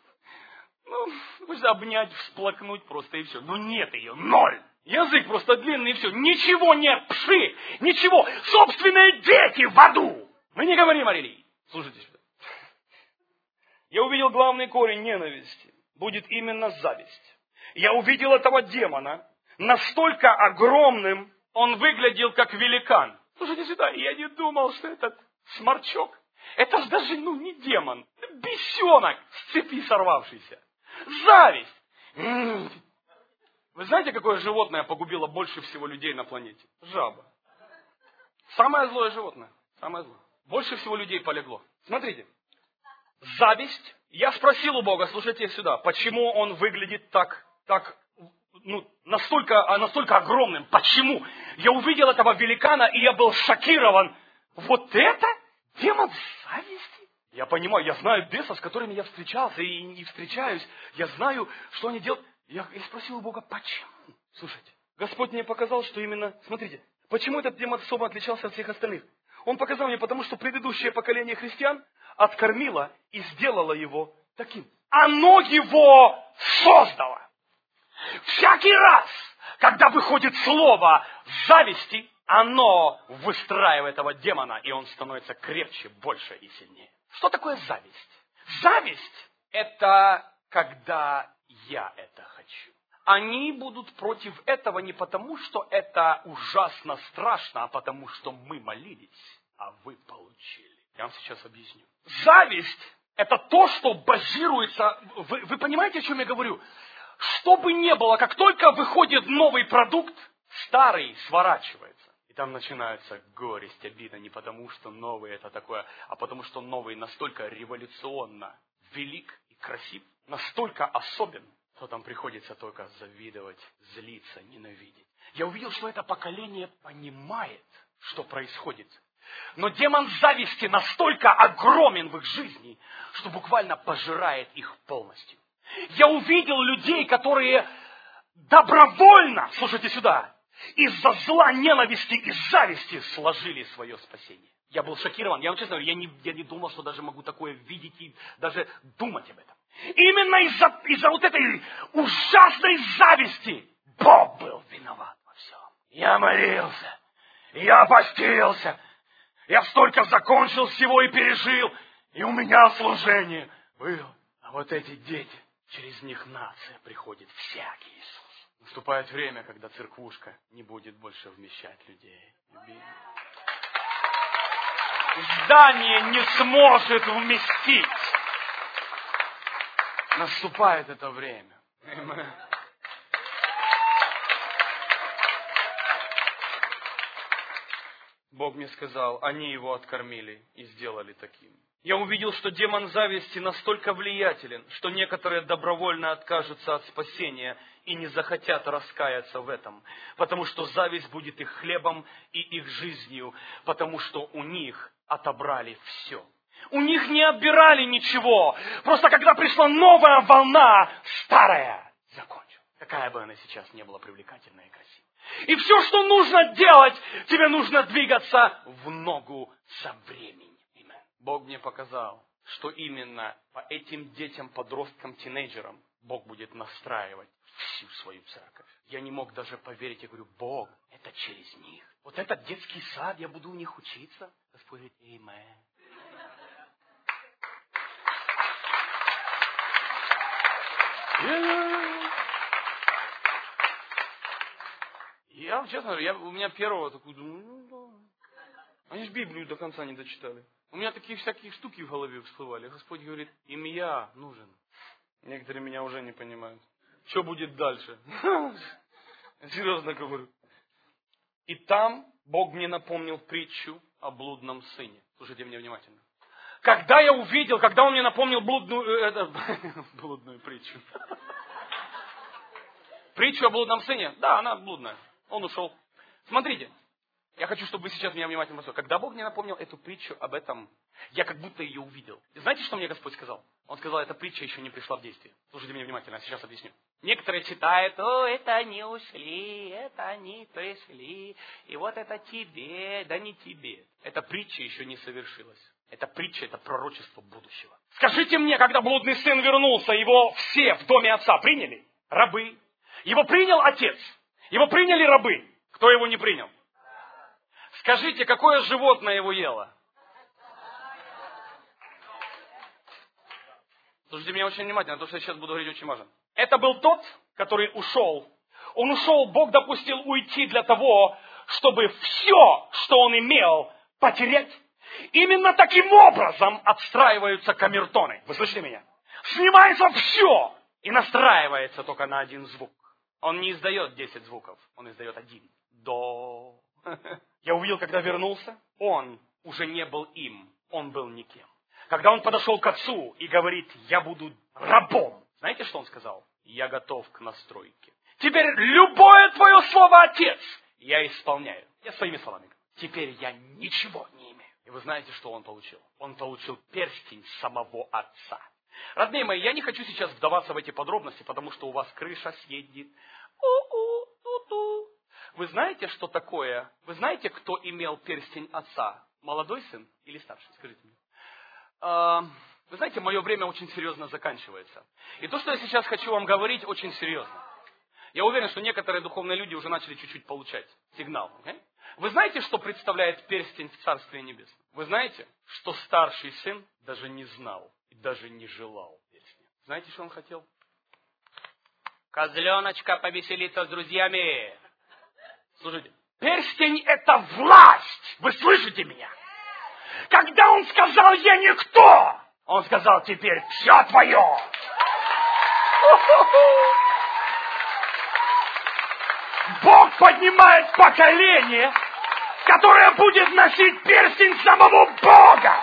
Ну, пусть обнять, всплакнуть просто и все. Но нет ее, ноль. Язык просто длинный и все. Ничего нет, пши, ничего. Собственные дети в аду. Мы не говорим о религии. Слушайте сюда. Я увидел главный корень ненависти. Будет именно зависть. Я увидел этого демона настолько огромным, он выглядел как великан. Слушайте сюда, я не думал, что этот сморчок, это же даже, ну, не демон, бесенок с цепи сорвавшийся. Зависть. Вы знаете, какое животное погубило больше всего людей на планете? Жаба. Самое злое животное. Самое злое. Больше всего людей полегло. Смотрите. Зависть. Я спросил у Бога, слушайте сюда, почему он выглядит так, так, ну, настолько, настолько огромным? Почему? Я увидел этого великана, и я был шокирован. Вот это демон зависти? Я понимаю, я знаю бесов, с которыми я встречался и не встречаюсь. Я знаю, что они делают. Я, я спросил у Бога, почему? Слушайте, Господь мне показал, что именно, смотрите, почему этот демон особо отличался от всех остальных? Он показал мне, потому что предыдущее поколение христиан откормило и сделало его таким. Оно его создало. Всякий раз, когда выходит слово зависти, оно выстраивает этого демона, и он становится крепче, больше и сильнее. Что такое зависть? Зависть – это когда я это хочу. Они будут против этого не потому, что это ужасно страшно, а потому, что мы молились, а вы получили. Я вам сейчас объясню. Зависть – это то, что базируется... Вы, вы понимаете, о чем я говорю? Что бы ни было, как только выходит новый продукт, старый сворачивается. И там начинается горесть, обида не потому, что новый это такое, а потому, что новый настолько революционно велик и красив, настолько особен, что там приходится только завидовать, злиться, ненавидеть. Я увидел, что это поколение понимает, что происходит. Но демон зависти настолько огромен в их жизни, что буквально пожирает их полностью. Я увидел людей, которые добровольно, слушайте сюда, из-за зла, ненависти и зависти сложили свое спасение. Я был шокирован. Я вам честно говорю, я не, я не думал, что даже могу такое видеть и даже думать об этом. Именно из-за, из-за вот этой ужасной зависти Бог был виноват во всем. Я молился, я постился, я столько закончил всего и пережил, и у меня служение было. А вот эти дети, через них нация приходит всякий Иисус. Наступает время, когда церквушка не будет больше вмещать людей. Здание не сможет вместить. Наступает это время. Бог мне сказал, они его откормили и сделали таким. Я увидел, что демон зависти настолько влиятелен, что некоторые добровольно откажутся от спасения и не захотят раскаяться в этом, потому что зависть будет их хлебом и их жизнью, потому что у них отобрали все. У них не отбирали ничего, просто когда пришла новая волна, старая закончилась. Какая бы она сейчас не была привлекательная и красивая. И все, что нужно делать, тебе нужно двигаться в ногу со временем. Бог мне показал, что именно по этим детям, подросткам, тинейджерам Бог будет настраивать всю свою церковь. Я не мог даже поверить, я говорю, Бог, это через них. Вот этот детский сад, я буду у них учиться. Господь говорит, аминь. Я вам честно говорю, я, у меня первого такую думаю, ну да. Они же Библию до конца не дочитали. У меня такие всякие штуки в голове всплывали. Господь говорит, им я нужен. Некоторые меня уже не понимают. Что будет дальше? Серьезно говорю. И там Бог мне напомнил притчу о блудном сыне. Слушайте мне внимательно. Когда я увидел, когда он мне напомнил блудную, это, блудную притчу. Притчу о блудном сыне? Да, она блудная. Он ушел. Смотрите. Я хочу, чтобы вы сейчас меня внимательно послушали. Когда Бог мне напомнил эту притчу об этом, я как будто ее увидел. И знаете, что мне Господь сказал? Он сказал, эта притча еще не пришла в действие. Слушайте меня внимательно, я сейчас объясню. Некоторые читают, о, это они ушли, это они пришли, и вот это тебе, да не тебе. Эта притча еще не совершилась. Эта притча, это пророчество будущего. Скажите мне, когда блудный сын вернулся, его все в доме отца приняли? Рабы. Его принял отец. Его приняли рабы. Кто его не принял? Скажите, какое животное его ело? Слушайте меня очень внимательно, потому что я сейчас буду говорить очень важно. Это был тот, который ушел. Он ушел, Бог допустил уйти для того, чтобы все, что он имел, потерять. Именно таким образом отстраиваются камертоны. Вы слышите меня? Снимается все и настраивается только на один звук. Он не издает десять звуков, он издает один. До. Я увидел, когда вернулся, он уже не был им, он был никем. Когда он подошел к отцу и говорит, я буду рабом, знаете, что он сказал? Я готов к настройке. Теперь любое твое слово, отец, я исполняю. Я своими словами. Теперь я ничего не имею. И вы знаете, что он получил? Он получил перстень самого отца. Родные мои, я не хочу сейчас вдаваться в эти подробности, потому что у вас крыша съедет. У-у, ту-ту. Вы знаете, что такое? Вы знаете, кто имел перстень отца? Молодой сын или старший? Скажите мне. Вы знаете, мое время очень серьезно заканчивается. И то, что я сейчас хочу вам говорить, очень серьезно. Я уверен, что некоторые духовные люди уже начали чуть-чуть получать сигнал. Okay? Вы знаете, что представляет перстень в Царстве Небесном? Вы знаете, что старший сын даже не знал и даже не желал перстня. Знаете, что он хотел? Козленочка повеселиться с друзьями. Слушайте, перстень это власть. Вы слышите меня? Когда он сказал, я никто, он сказал, теперь все твое. Бог поднимает поколение, которое будет носить перстень самого Бога.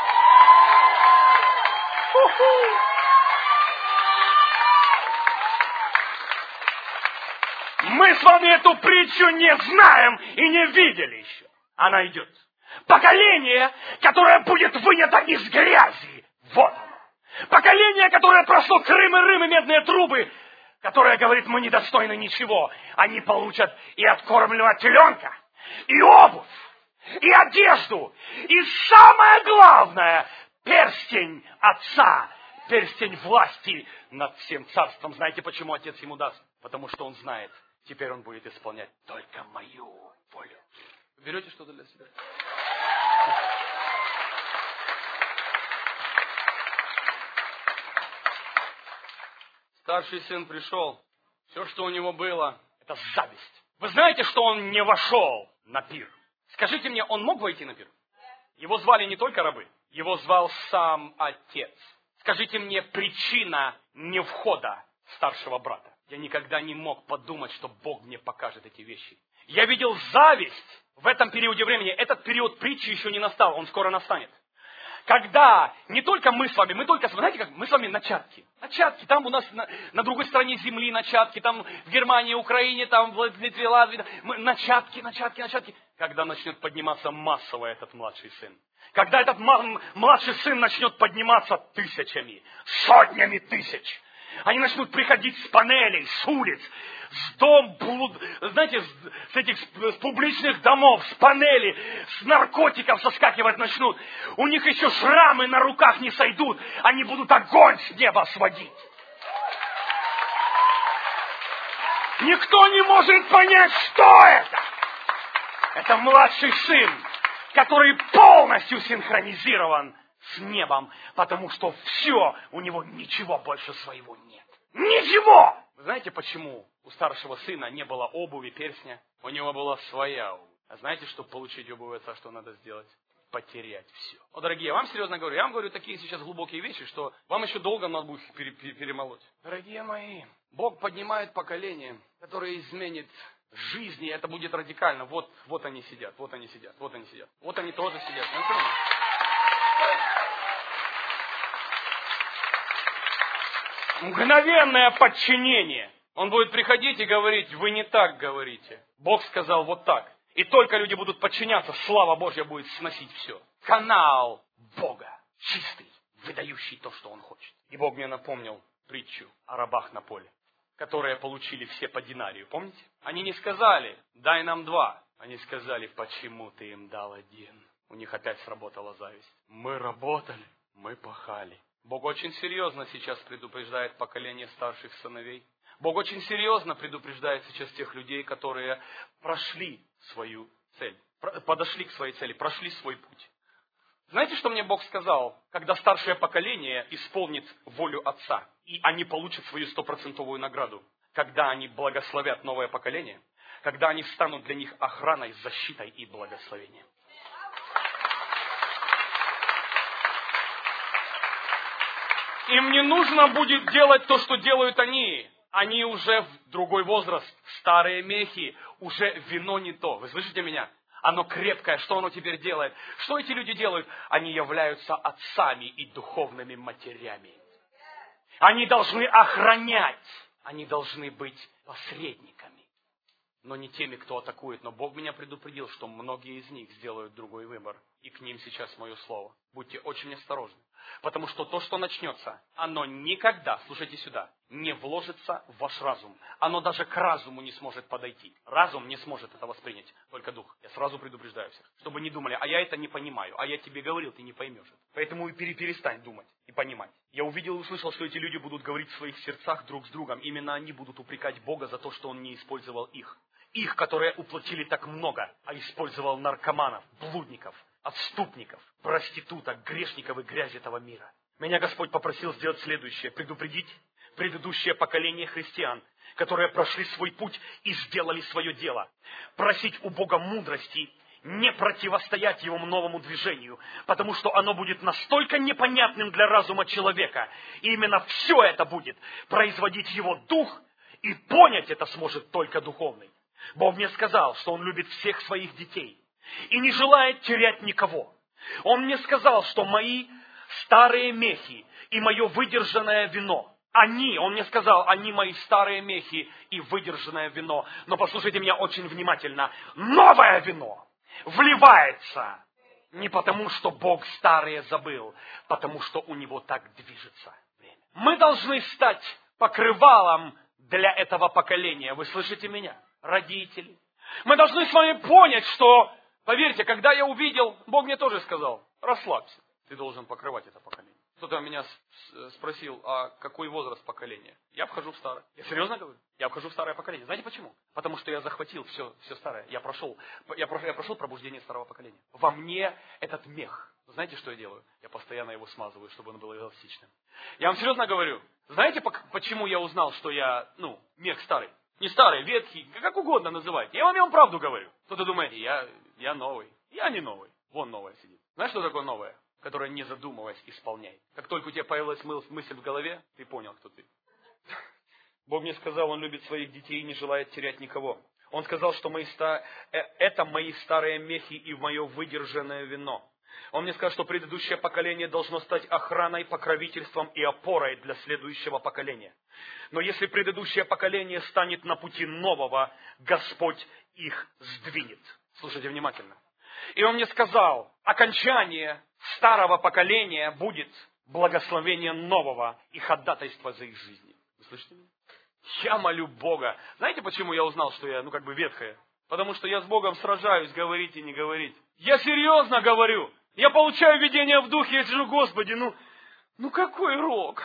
Мы с вами эту притчу не знаем и не видели еще. Она идет. Поколение, которое будет вынято из грязи. Вот оно. Поколение, которое прошло Крым и Рым и медные трубы, которое говорит, мы недостойны ничего. Они получат и откормленного теленка, и обувь, и одежду, и самое главное, перстень Отца, перстень власти над всем царством. Знаете, почему Отец ему даст? Потому что он знает, теперь он будет исполнять только мою волю. Берете что-то для себя? Старший сын пришел. Все, что у него было, это зависть. Вы знаете, что он не вошел на пир? Скажите мне, он мог войти на пир? Его звали не только рабы, его звал сам Отец. Скажите мне, причина не входа старшего брата. Я никогда не мог подумать, что Бог мне покажет эти вещи. Я видел зависть в этом периоде времени. Этот период притчи еще не настал, он скоро настанет. Когда не только мы с вами, мы только, знаете как, мы с вами начатки. Начатки, там у нас на, на другой стороне земли начатки, там в Германии, Украине, там в Литве, Латвии, мы, начатки, начатки, начатки. Когда начнет подниматься массово этот младший сын. Когда этот младший сын начнет подниматься тысячами, сотнями тысяч. Они начнут приходить с панелей, с улиц, с дом, знаете, с этих с публичных домов, с панелей, с наркотиков соскакивать начнут. У них еще шрамы на руках не сойдут, они будут огонь с неба сводить. Никто не может понять, что это. Это младший сын, который полностью синхронизирован с небом, потому что все, у него ничего больше своего нет. Ничего! Вы знаете, почему у старшего сына не было обуви, перстня? У него была своя обувь. А знаете, чтобы получить обувь отца, что надо сделать? Потерять все. О, дорогие, я вам серьезно говорю, я вам говорю такие сейчас глубокие вещи, что вам еще долго надо будет их пере- пере- перемолоть. Дорогие мои, Бог поднимает поколение, которое изменит жизни, это будет радикально. Вот, вот они сидят, вот они сидят, вот они сидят. Вот они тоже сидят. Мгновенное подчинение. Он будет приходить и говорить, вы не так говорите. Бог сказал вот так. И только люди будут подчиняться, слава Божья будет сносить все. Канал Бога, чистый, выдающий то, что Он хочет. И Бог мне напомнил притчу о рабах на поле, которые получили все по динарию. Помните? Они не сказали, дай нам два. Они сказали, почему ты им дал один? У них опять сработала зависть. Мы работали, мы пахали. Бог очень серьезно сейчас предупреждает поколение старших сыновей. Бог очень серьезно предупреждает сейчас тех людей, которые прошли свою цель, подошли к своей цели, прошли свой путь. Знаете, что мне Бог сказал? Когда старшее поколение исполнит волю Отца, и они получат свою стопроцентовую награду, когда они благословят новое поколение, когда они встанут для них охраной, защитой и благословением. Им не нужно будет делать то, что делают они. Они уже в другой возраст, старые мехи, уже вино не то. Вы слышите меня? Оно крепкое. Что оно теперь делает? Что эти люди делают? Они являются отцами и духовными матерями. Они должны охранять. Они должны быть посредниками. Но не теми, кто атакует. Но Бог меня предупредил, что многие из них сделают другой выбор. И к ним сейчас мое слово. Будьте очень осторожны. Потому что то, что начнется, оно никогда, слушайте сюда, не вложится в ваш разум. Оно даже к разуму не сможет подойти. Разум не сможет это воспринять, только дух. Я сразу предупреждаю всех, чтобы не думали, а я это не понимаю, а я тебе говорил, ты не поймешь это. Поэтому и перестань думать и понимать. Я увидел и услышал, что эти люди будут говорить в своих сердцах друг с другом. Именно они будут упрекать Бога за то, что Он не использовал их. Их, которые уплатили так много, а использовал наркоманов, блудников, отступников, проституток, грешников и грязь этого мира. Меня Господь попросил сделать следующее. Предупредить предыдущее поколение христиан, которые прошли свой путь и сделали свое дело. Просить у Бога мудрости, не противостоять Его новому движению, потому что оно будет настолько непонятным для разума человека. И именно все это будет производить Его Дух, и понять это сможет только духовный. Бог мне сказал, что Он любит всех своих детей и не желает терять никого. Он мне сказал, что мои старые мехи и мое выдержанное вино, они, Он мне сказал, они мои старые мехи и выдержанное вино. Но послушайте меня очень внимательно. Новое вино вливается не потому, что Бог старые забыл, потому что у Него так движется время. Мы должны стать покрывалом для этого поколения. Вы слышите меня, родители? Мы должны с вами понять, что, поверьте, когда я увидел, Бог мне тоже сказал, расслабься, ты должен покрывать это поколение. Кто-то меня спросил, а какой возраст поколения? Я вхожу в старое. Я серьезно говорю? Я вхожу в старое поколение. Знаете почему? Потому что я захватил все, все старое. Я прошел, я, прошел, я прошел пробуждение старого поколения. Во мне этот мех. Знаете, что я делаю? Я постоянно его смазываю, чтобы он был эластичным. Я вам серьезно говорю. Знаете, почему я узнал, что я, ну, мех старый? Не старый, ветхий, как угодно называйте. Я вам, я вам правду говорю. Кто-то думает, я, я новый. Я не новый. Вон новое сидит. Знаешь, что такое новое? Которое, не задумываясь, исполняй. Как только у тебя появилась мысль в голове, ты понял, кто ты. Бог мне сказал, Он любит своих детей и не желает терять никого. Он сказал, что мои ста... это мои старые мехи и мое выдержанное вино. Он мне сказал, что предыдущее поколение должно стать охраной, покровительством и опорой для следующего поколения. Но если предыдущее поколение станет на пути нового, Господь их сдвинет. Слушайте внимательно. И Он мне сказал, окончание старого поколения будет благословение нового и ходатайство за их жизни. Вы слышите меня? Я молю Бога. Знаете, почему я узнал, что я, ну, как бы ветхая? Потому что я с Богом сражаюсь, говорить и не говорить. Я серьезно говорю. Я получаю видение в духе, я сижу, Господи, ну, ну какой рок?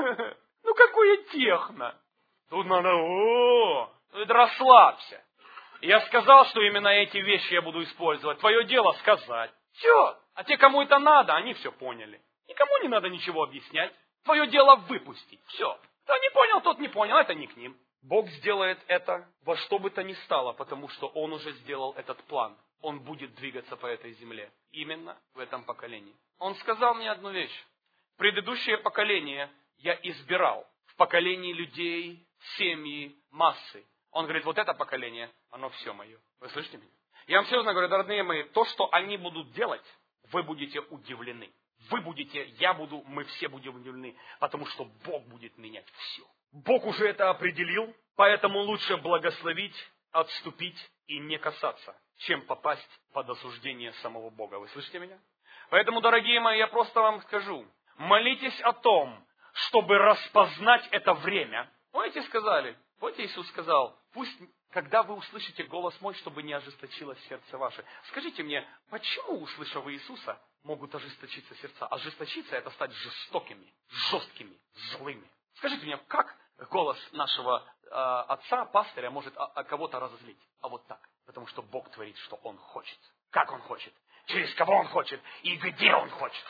Ну какое техно? Тут надо, о, расслабься. Я сказал, что именно эти вещи я буду использовать. Твое дело сказать. Все. А те, кому это надо, они все поняли. Никому не надо ничего объяснять. Твое дело выпустить. Все. Кто не понял, тот не понял. Это не к ним. Бог сделает это во что бы то ни стало, потому что Он уже сделал этот план. Он будет двигаться по этой земле. Именно в этом поколении. Он сказал мне одну вещь. Предыдущее поколение я избирал. В поколении людей, семьи, массы. Он говорит, вот это поколение, оно все мое. Вы слышите меня? Я вам серьезно говорю, дорогие мои, то, что они будут делать, вы будете удивлены. Вы будете, я буду, мы все будем удивлены, потому что Бог будет менять все. Бог уже это определил, поэтому лучше благословить, отступить и не касаться, чем попасть под осуждение самого Бога. Вы слышите меня? Поэтому, дорогие мои, я просто вам скажу, молитесь о том, чтобы распознать это время. Помните, сказали, вот Иисус сказал, пусть, когда вы услышите голос мой, чтобы не ожесточилось сердце ваше. Скажите мне, почему, услышав Иисуса, могут ожесточиться сердца? Ожесточиться – это стать жестокими, жесткими, злыми. Скажите мне, как голос нашего э, отца, пастыря, может а, а кого-то разозлить? А вот так. Потому что Бог творит, что Он хочет. Как Он хочет? Через кого Он хочет? И где Он хочет?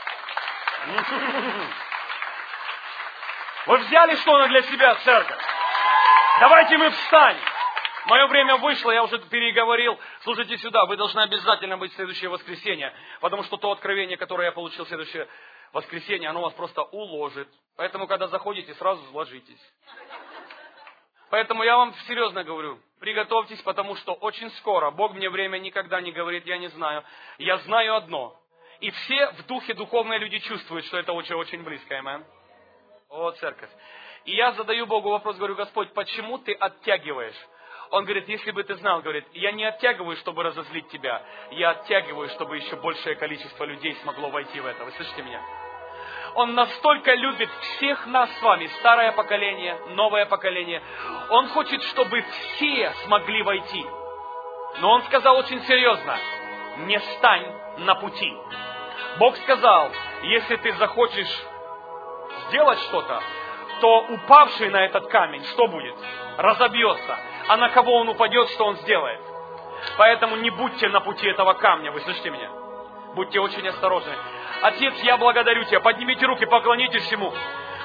Вы взяли что-то для себя, церковь? Давайте мы встанем. Мое время вышло, я уже переговорил. Слушайте сюда, вы должны обязательно быть в следующее воскресенье, потому что то откровение, которое я получил в следующее воскресенье, оно вас просто уложит. Поэтому, когда заходите, сразу ложитесь. Поэтому я вам серьезно говорю, приготовьтесь, потому что очень скоро, Бог мне время никогда не говорит, я не знаю. Я знаю одно. И все в духе духовные люди чувствуют, что это очень-очень близко. Аминь. О, церковь. И я задаю Богу вопрос, говорю, Господь, почему ты оттягиваешь? Он говорит, если бы ты знал, говорит, я не оттягиваю, чтобы разозлить тебя, я оттягиваю, чтобы еще большее количество людей смогло войти в это. Вы слышите меня? Он настолько любит всех нас с вами, старое поколение, новое поколение. Он хочет, чтобы все смогли войти. Но Он сказал очень серьезно, не стань на пути. Бог сказал, если ты захочешь сделать что-то, то упавший на этот камень, что будет? Разобьется. А на кого он упадет, что он сделает? Поэтому не будьте на пути этого камня, вы слышите меня? Будьте очень осторожны. Отец, я благодарю Тебя, поднимите руки, поклонитесь Ему.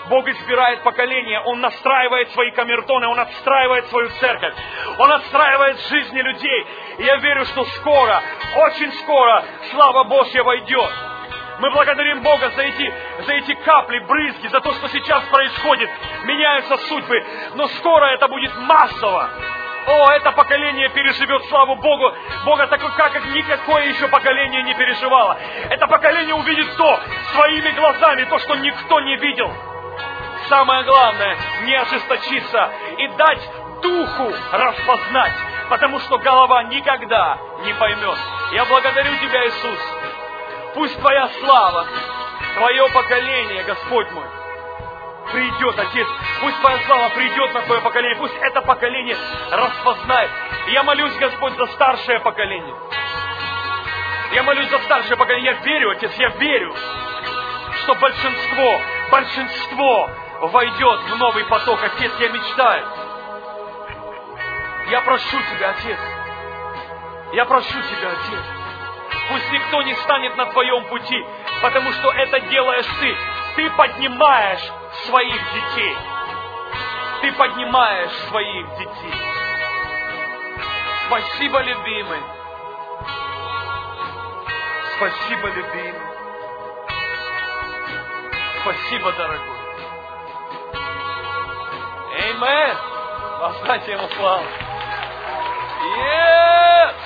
Бог избирает поколение, Он настраивает свои камертоны, Он отстраивает свою церковь, Он отстраивает жизни людей. И я верю, что скоро, очень скоро слава Божья войдет. Мы благодарим Бога за эти, за эти капли, брызги, за то, что сейчас происходит. Меняются судьбы, но скоро это будет массово. О, это поколение переживет славу Богу, Бога такой, как никакое еще поколение не переживало. Это поколение увидит то своими глазами, то, что никто не видел. Самое главное, не ожесточиться и дать духу распознать, потому что голова никогда не поймет. Я благодарю Тебя, Иисус. Пусть Твоя слава, Твое поколение, Господь мой, придет, Отец. Пусть Твоя слава придет на Твое поколение. Пусть это поколение распознает. И я молюсь, Господь, за старшее поколение. Я молюсь за старшее поколение. Я верю, Отец, я верю, что большинство, большинство войдет в новый поток. Отец, я мечтаю. Я прошу Тебя, Отец. Я прошу Тебя, Отец. Пусть никто не станет на Твоем пути, потому что это делаешь Ты. Ты поднимаешь своих детей. Ты поднимаешь своих детей. Спасибо, любимый. Спасибо, любимый. Спасибо, дорогой. Аминь. Воздайте Ему славу. Yes!